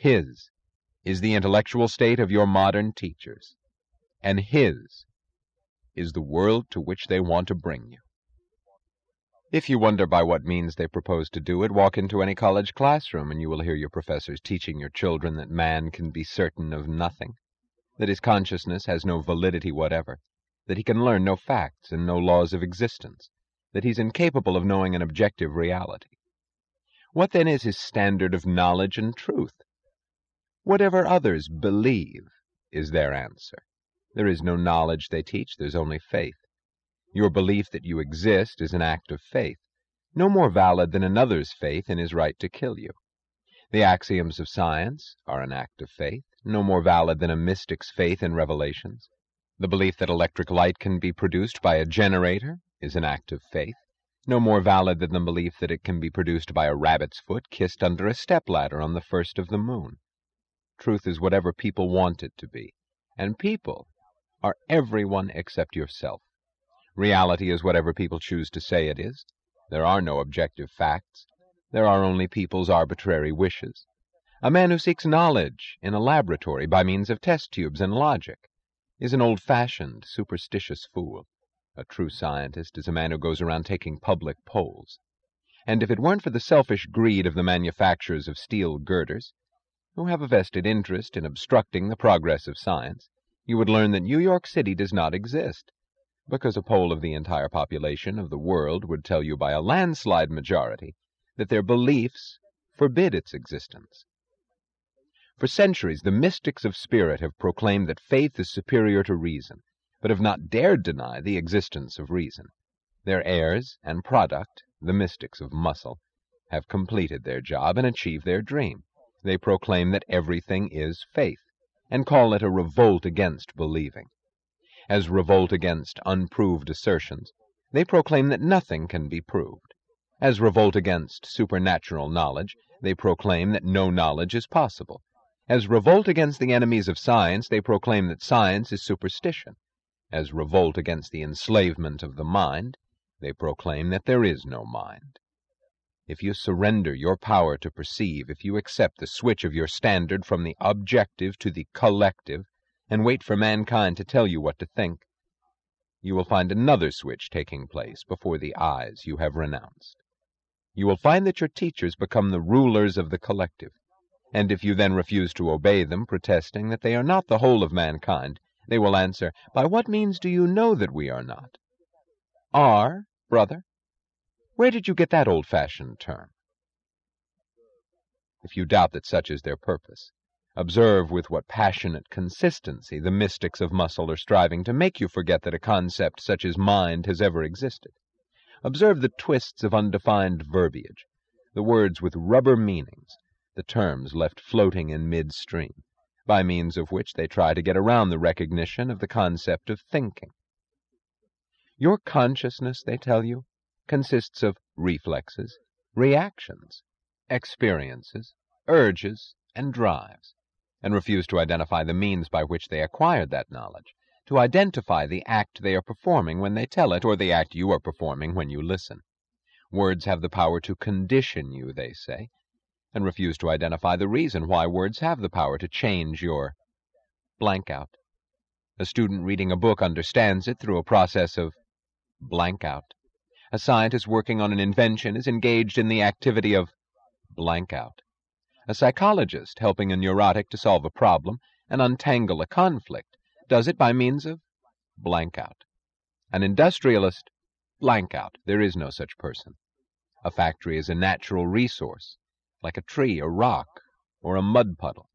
His is the intellectual state of your modern teachers, and his is the world to which they want to bring you. If you wonder by what means they propose to do it, walk into any college classroom and you will hear your professors teaching your children that man can be certain of nothing, that his consciousness has no validity whatever, that he can learn no facts and no laws of existence, that he's incapable of knowing an objective reality. What then is his standard of knowledge and truth? Whatever others believe is their answer. There is no knowledge, they teach, there's only faith. Your belief that you exist is an act of faith, no more valid than another's faith in his right to kill you. The axioms of science are an act of faith, no more valid than a mystic's faith in revelations. The belief that electric light can be produced by a generator is an act of faith, no more valid than the belief that it can be produced by a rabbit's foot kissed under a stepladder on the first of the moon. Truth is whatever people want it to be, and people are everyone except yourself. Reality is whatever people choose to say it is. There are no objective facts. There are only people's arbitrary wishes. A man who seeks knowledge in a laboratory by means of test tubes and logic is an old-fashioned, superstitious fool. A true scientist is a man who goes around taking public polls. And if it weren't for the selfish greed of the manufacturers of steel girders, who have a vested interest in obstructing the progress of science, you would learn that New York City does not exist, because a poll of the entire population of the world would tell you by a landslide majority that their beliefs forbid its existence. For centuries, the mystics of spirit have proclaimed that faith is superior to reason, but have not dared deny the existence of reason. Their heirs and product, the mystics of muscle, have completed their job and achieved their dream. They proclaim that everything is faith, and call it a revolt against believing. As revolt against unproved assertions, they proclaim that nothing can be proved. As revolt against supernatural knowledge, they proclaim that no knowledge is possible. As revolt against the enemies of science, they proclaim that science is superstition. As revolt against the enslavement of the mind, they proclaim that there is no mind. If you surrender your power to perceive, if you accept the switch of your standard from the objective to the collective, and wait for mankind to tell you what to think, you will find another switch taking place before the eyes you have renounced. You will find that your teachers become the rulers of the collective, and if you then refuse to obey them, protesting that they are not the whole of mankind, they will answer, "By what means do you know that we are not?" Are, brother? Where did you get that old-fashioned term? If you doubt that such is their purpose, observe with what passionate consistency the mystics of muscle are striving to make you forget that a concept such as mind has ever existed. Observe the twists of undefined verbiage, the words with rubber meanings, the terms left floating in midstream, by means of which they try to get around the recognition of the concept of thinking. Your consciousness, they tell you, consists of reflexes, reactions, experiences, urges, and drives, and refuse to identify the means by which they acquired that knowledge, to identify the act they are performing when they tell it, or the act you are performing when you listen. Words have the power to condition you, they say, and refuse to identify the reason why words have the power to change your blank out. A student reading a book understands it through a process of blank out. A scientist working on an invention is engaged in the activity of blank out. A psychologist helping a neurotic to solve a problem and untangle a conflict does it by means of blank out. An industrialist, blank out. There is no such person. A factory is a natural resource, like a tree, a rock, or a mud puddle.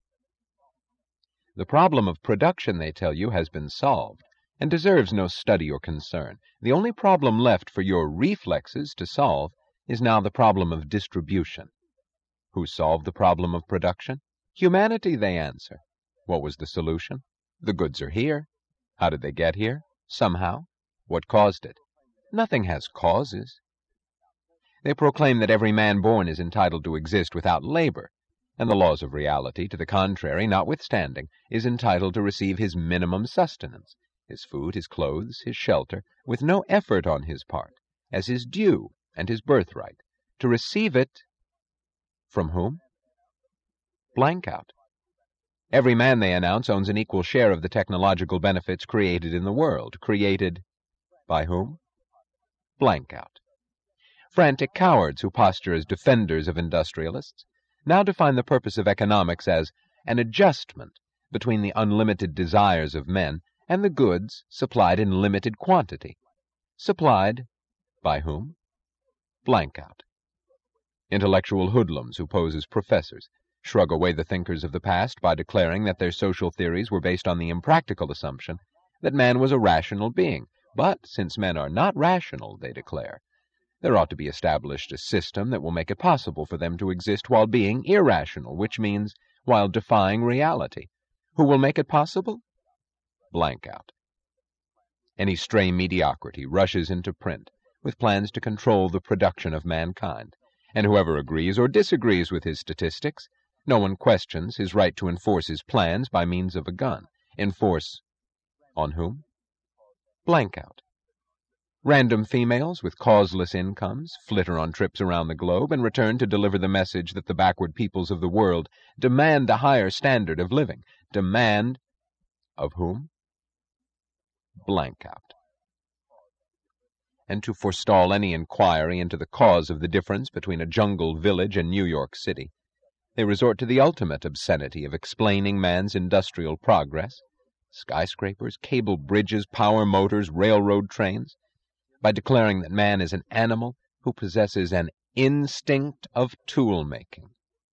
The problem of production, they tell you, has been solved, and deserves no study or concern. The only problem left for your reflexes to solve is now the problem of distribution. Who solved the problem of production? Humanity, they answer. What was the solution? The goods are here. How did they get here? Somehow. What caused it? Nothing has causes. They proclaim that every man born is entitled to exist without labor, and the laws of reality, to the contrary notwithstanding, is entitled to receive his minimum sustenance, his food, his clothes, his shelter, with no effort on his part, as his due and his birthright, to receive it from whom? Blank out. Every man, they announce, owns an equal share of the technological benefits created in the world. Created by whom? Blank out. Frantic cowards who posture as defenders of industrialists now define the purpose of economics as an adjustment between the unlimited desires of men and the goods supplied in limited quantity. Supplied by whom? Blank out. Intellectual hoodlums who pose as professors shrug away the thinkers of the past by declaring that their social theories were based on the impractical assumption that man was a rational being. But since men are not rational, they declare, there ought to be established a system that will make it possible for them to exist while being irrational, which means while defying reality. Who will make it possible? Blank out. Any stray mediocrity rushes into print with plans to control the production of mankind, and whoever agrees or disagrees with his statistics, no one questions his right to enforce his plans by means of a gun. Enforce on whom? Blank out. Random females with causeless incomes flitter on trips around the globe and return to deliver the message that the backward peoples of the world demand a higher standard of living. Demand of whom? Blank out. And to forestall any inquiry into the cause of the difference between a jungle village and New York City, they resort to the ultimate obscenity of explaining man's industrial progress, skyscrapers, cable bridges, power motors, railroad trains, by declaring that man is an animal who possesses an instinct of tool-making.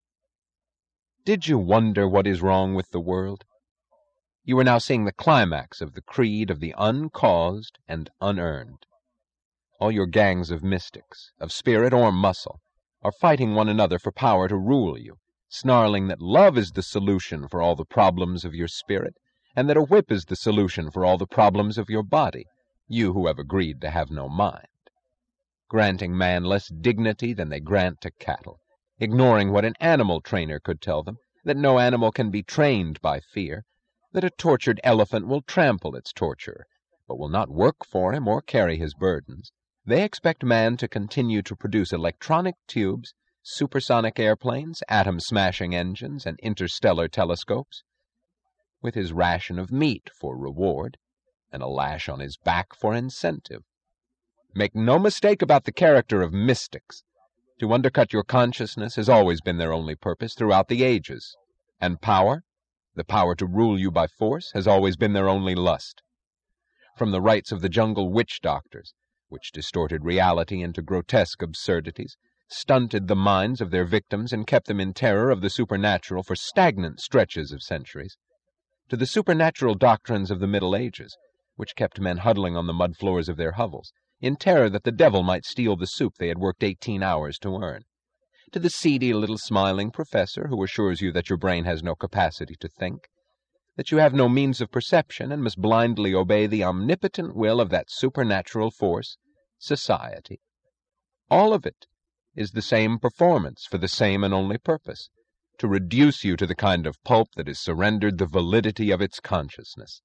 Did you wonder what is wrong with the world? You are now seeing the climax of the creed of the uncaused and unearned. All your gangs of mystics, of spirit or muscle, are fighting one another for power to rule you, snarling that love is the solution for all the problems of your spirit, and that a whip is the solution for all the problems of your body, you who have agreed to have no mind. Granting man less dignity than they grant to cattle, ignoring what an animal trainer could tell them, that no animal can be trained by fear, that a tortured elephant will trample its torturer, but will not work for him or carry his burdens. They expect man to continue to produce electronic tubes, supersonic airplanes, atom-smashing engines, and interstellar telescopes, with his ration of meat for reward, and a lash on his back for incentive. Make no mistake about the character of mystics. To undercut your consciousness has always been their only purpose throughout the ages, and power, the power to rule you by force, has always been their only lust. From the rites of the jungle witch doctors, which distorted reality into grotesque absurdities, stunted the minds of their victims, and kept them in terror of the supernatural for stagnant stretches of centuries, to the supernatural doctrines of the Middle Ages, which kept men huddling on the mud floors of their hovels, in terror that the devil might steal the soup they had worked 18 hours to earn, to the seedy little smiling professor who assures you that your brain has no capacity to think, that you have no means of perception and must blindly obey the omnipotent will of that supernatural force, society. All of it is the same performance for the same and only purpose, to reduce you to the kind of pulp that has surrendered the validity of its consciousness.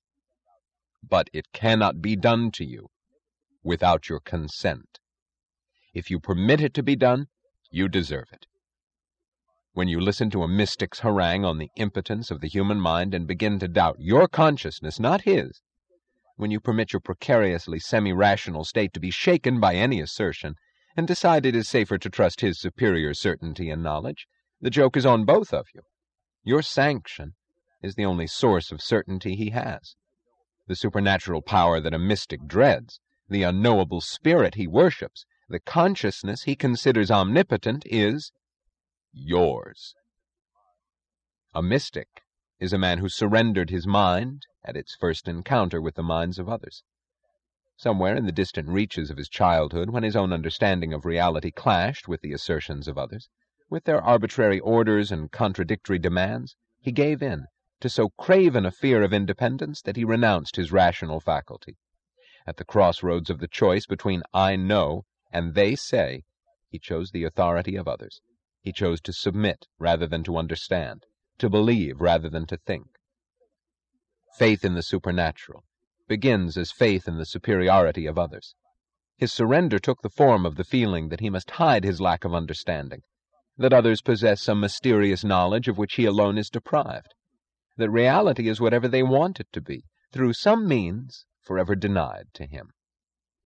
But it cannot be done to you without your consent. If you permit it to be done, you deserve it. When you listen to a mystic's harangue on the impotence of the human mind and begin to doubt your consciousness, not his, when you permit your precariously semi-rational state to be shaken by any assertion, and decide it is safer to trust his superior certainty and knowledge, the joke is on both of you. Your sanction is the only source of certainty he has. The supernatural power that a mystic dreads, the unknowable spirit he worships, the consciousness he considers omnipotent, is yours. A mystic is a man who surrendered his mind at its first encounter with the minds of others. Somewhere in the distant reaches of his childhood, when his own understanding of reality clashed with the assertions of others, with their arbitrary orders and contradictory demands, he gave in to so craven a fear of independence that he renounced his rational faculty. At the crossroads of the choice between I know and they say, he chose the authority of others. He chose to submit rather than to understand, to believe rather than to think. Faith in the supernatural begins as faith in the superiority of others. His surrender took the form of the feeling that he must hide his lack of understanding, that others possess some mysterious knowledge of which he alone is deprived. that reality is whatever they want it to be, through some means forever denied to him.